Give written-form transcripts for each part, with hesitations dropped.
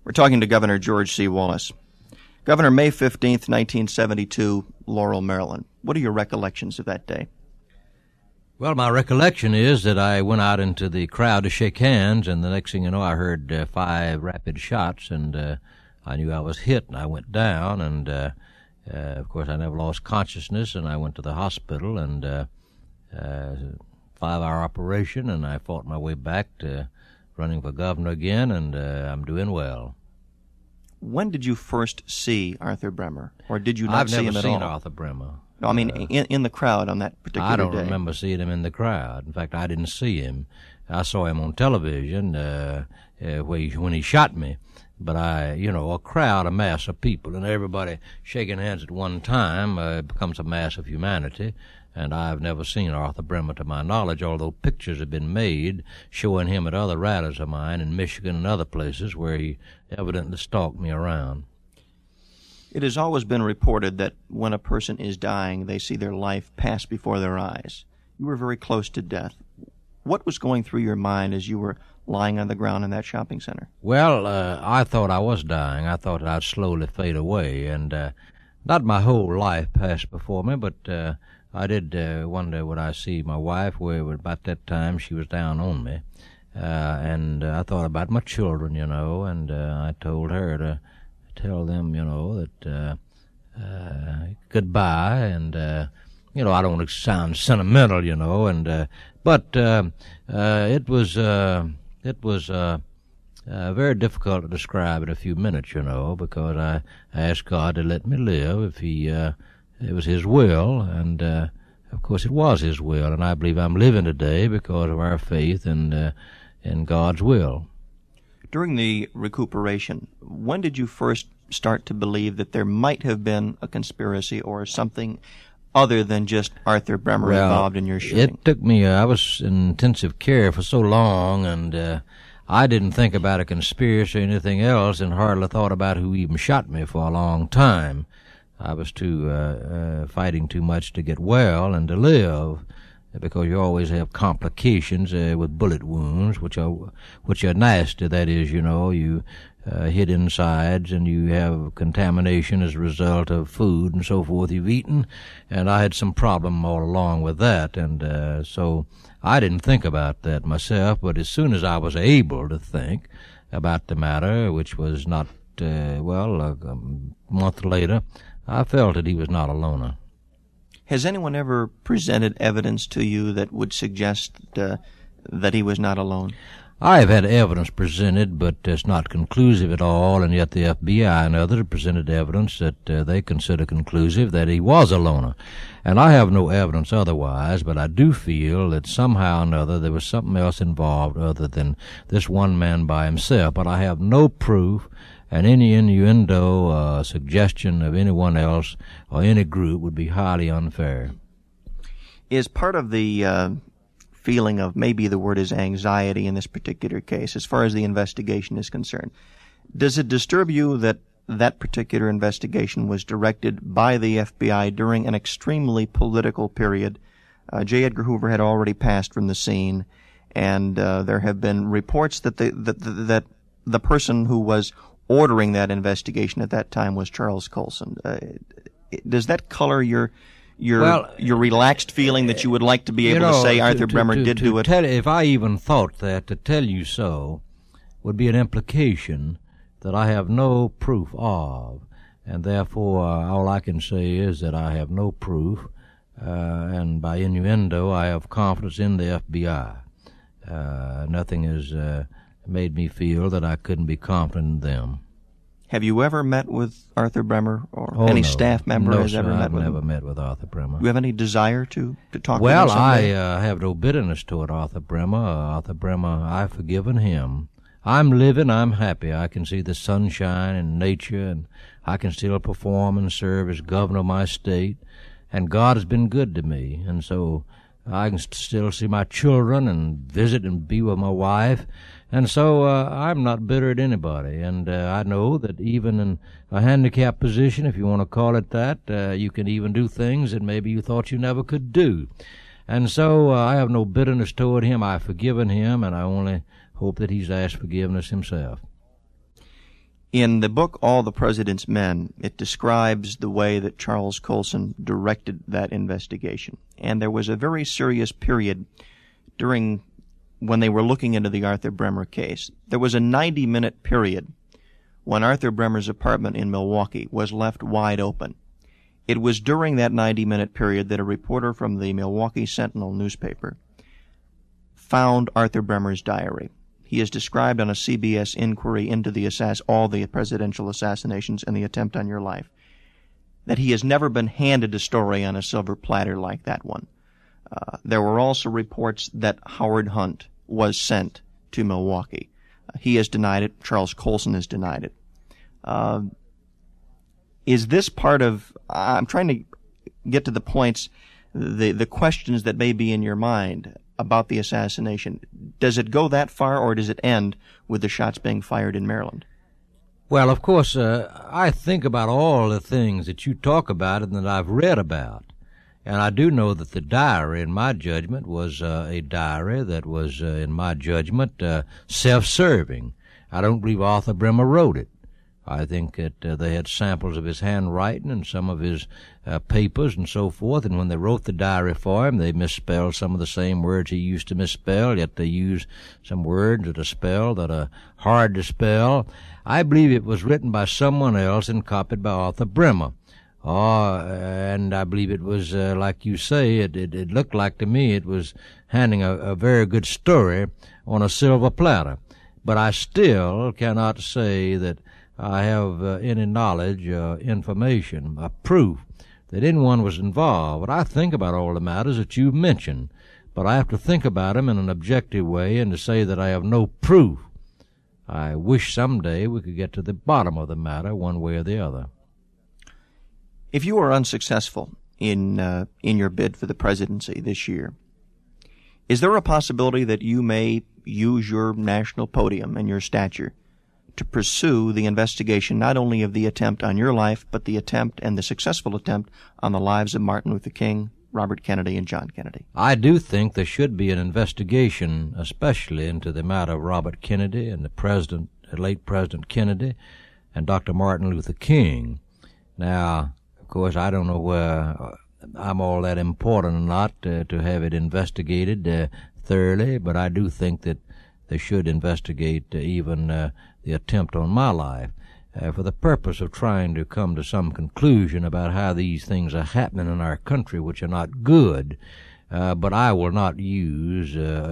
We're talking to Governor George C. Wallace. Governor, May 15th, 1972, Laurel, Maryland. What are your recollections of that day? Well, my recollection is that I went out into the crowd to shake hands, and the next thing you know, I heard 5 rapid shots, and I knew I was hit, and I went down, and of course I never lost consciousness, and I went to the hospital, and 5-hour operation, and I fought my way back to running for governor again, and I'm doing well. When did you first see Arthur Bremer, or did you not see him at all? I've never seen Arthur Bremer. No, I mean in the crowd on that particular day. I don't remember seeing him in the crowd. In fact, I didn't see him. I saw him on television when he shot me. But a crowd, a mass of people, and everybody shaking hands at one time becomes a mass of humanity. And I've never seen Arthur Bremer to my knowledge, although pictures have been made showing him at other rallies of mine in Michigan and other places where he evidently stalked me around. It has always been reported that when a person is dying, they see their life pass before their eyes. You were very close to death. What was going through your mind as you were lying on the ground in that shopping center? Well, I thought I was dying. I thought I'd slowly fade away, and not my whole life passed before me, but I did wonder would I see my wife, where about that time she was down on me, and I thought about my children, and I told her to tell them, that goodbye, and I don't want to sound sentimental, but it was very difficult to describe in a few minutes, because I asked God to let me live if it was His will, and of course it was His will, and I believe I'm living today because of our faith and in God's will. During the recuperation, when did you first start to believe that there might have been a conspiracy or something other than just Arthur Bremer involved in your shooting? It took me, I was in intensive care for so long, and I didn't think about a conspiracy or anything else, and hardly thought about who even shot me for a long time. I was fighting too much to get well and to live, because you always have complications with bullet wounds, which are nasty. That is, you hit insides, and you have contamination as a result of food and so forth you've eaten, and I had some problem all along with that, and so I didn't think about that myself, but as soon as I was able to think about the matter, which was not, a month later, I felt that he was not a loner. Has anyone ever presented evidence to you that would suggest that he was not alone? I have had evidence presented, but it's not conclusive at all, and yet the FBI and others have presented evidence that they consider conclusive that he was a loner. And I have no evidence otherwise, but I do feel that somehow or another there was something else involved other than this one man by himself, but I have no proof, and any innuendo suggestion of anyone else or any group would be highly unfair. Is part of the feeling of, maybe the word is anxiety in this particular case, as far as the investigation is concerned, does it disturb you that that particular investigation was directed by the FBI during an extremely political period? J. Edgar Hoover had already passed from the scene, and there have been reports that the person who was ordering that investigation at that time was Charles Colson. Does that color your relaxed feeling that you would like to be able to say Arthur Bremer did do it? If I even thought that, to tell you so would be an implication that I have no proof of, and therefore all I can say is that I have no proof, and by innuendo I have confidence in the FBI. Nothing has made me feel that I couldn't be confident in them. Have you ever met with Arthur Bremer, or any staff member has ever met with him? No, I've never met with Arthur Bremer. Do you have any desire to talk to him Well, someday? I have no bitterness toward Arthur Bremer. Arthur Bremer, I've forgiven him. I'm living, I'm happy. I can see the sunshine and nature, and I can still perform and serve as governor of my state, and God has been good to me, and so I can still see my children and visit and be with my wife. And so I'm not bitter at anybody, and I know that even in a handicapped position, if you want to call it that, you can even do things that maybe you thought you never could do. And so I have no bitterness toward him. I've forgiven him, and I only hope that he's asked forgiveness himself. In the book All the President's Men, it describes the way that Charles Colson directed that investigation. And there was a very serious period during when they were looking into the Arthur Bremer case. There was a 90-minute period when Arthur Bremer's apartment in Milwaukee was left wide open. It was during that 90-minute period that a reporter from the Milwaukee Sentinel newspaper found Arthur Bremer's diary. He is described on a CBS inquiry into all the presidential assassinations and the attempt on your life, that he has never been handed a story on a silver platter like that one. There were also reports that Howard Hunt was sent to Milwaukee. He has denied it. Charles Colson has denied it. Is this part of, I'm trying to get to the points, the questions that may be in your mind about the assassination. Does it go that far, or does it end with the shots being fired in Maryland? Well, of course, I think about all the things that you talk about and that I've read about. And I do know that the diary, in my judgment, was a diary that was, in my judgment, self-serving. I don't believe Arthur Bremer wrote it. I think that they had samples of his handwriting and some of his papers and so forth, and when they wrote the diary for him, they misspelled some of the same words he used to misspell, yet they used some words that are spelled that are hard to spell. I believe it was written by someone else and copied by Arthur Bremer. And I believe it was, like you say, it looked like to me it was handing a very good story on a silver platter. But I still cannot say that I have any knowledge, information, proof that anyone was involved. But I think about all the matters that you've mentioned. But I have to think about them in an objective way, and to say that I have no proof, I wish someday we could get to the bottom of the matter one way or the other. If you are unsuccessful in your bid for the presidency this year, is there a possibility that you may use your national podium and your stature to pursue the investigation not only of the attempt on your life, but the attempt and the successful attempt on the lives of Martin Luther King, Robert Kennedy, and John Kennedy? I do think there should be an investigation, especially into the matter of Robert Kennedy and the late President Kennedy and Dr. Martin Luther King. Now, of course, I don't know where I'm all that important or not to have it investigated thoroughly, but I do think that they should investigate even the attempt on my life for the purpose of trying to come to some conclusion about how these things are happening in our country, which are not good. But I will not use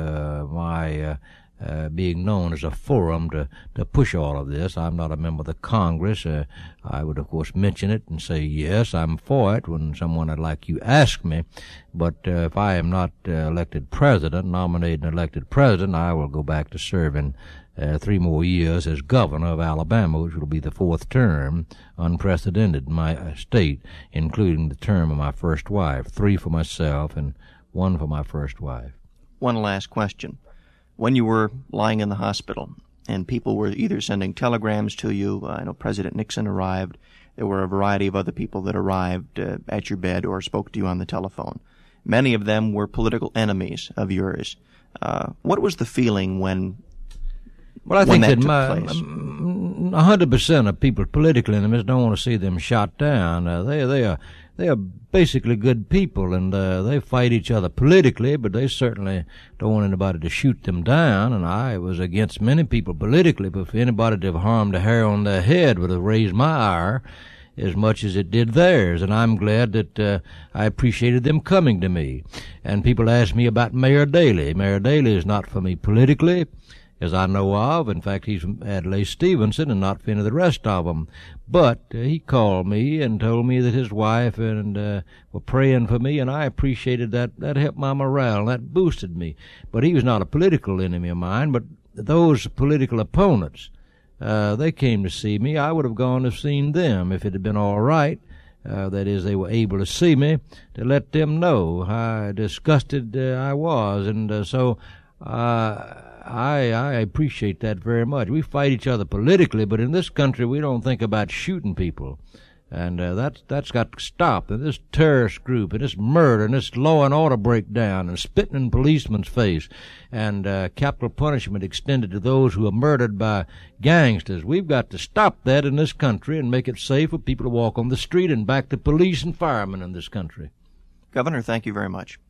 my being known as a forum to push all of this. I'm not a member of the Congress. I would, of course, mention it and say, yes, I'm for it when someone like you asks me. But if I am not nominated and elected president, I will go back to serving 3 more years as governor of Alabama, which will be the 4th term, unprecedented in my state, including the term of my first wife, 3 for myself and 1 for my first wife. One last question. When you were lying in the hospital and people were either sending telegrams to you, I know President Nixon arrived, there were a variety of other people that arrived at your bed or spoke to you on the telephone. Many of them were political enemies of yours. What was the feeling when Well, I think that 100% of people, political enemies, don't want to see them shot down. They are basically good people, and they fight each other politically, but they certainly don't want anybody to shoot them down. And I was against many people politically, but for anybody to have harmed a hair on their head would have raised my ire as much as it did theirs. And I'm glad that I appreciated them coming to me. And people ask me about Mayor Daley. Mayor Daley is not for me politically, as I know of. In fact, he's from Adlai Stevenson and not for any of the rest of them. But he called me and told me that his wife and were praying for me, and I appreciated that. That helped my morale. That boosted me. But he was not a political enemy of mine, but those political opponents, they came to see me. I would have gone to have seen them if it had been all right. That is, they were able to see me, to let them know how disgusted I was. And so I appreciate that very much. We fight each other politically, but in this country we don't think about shooting people. And that's got to stop. And this terrorist group, and this murder, and this law and order breakdown, and spitting in policemen's face, and capital punishment extended to those who are murdered by gangsters. We've got to stop that in this country and make it safe for people to walk on the street and back the police and firemen in this country. Governor, thank you very much.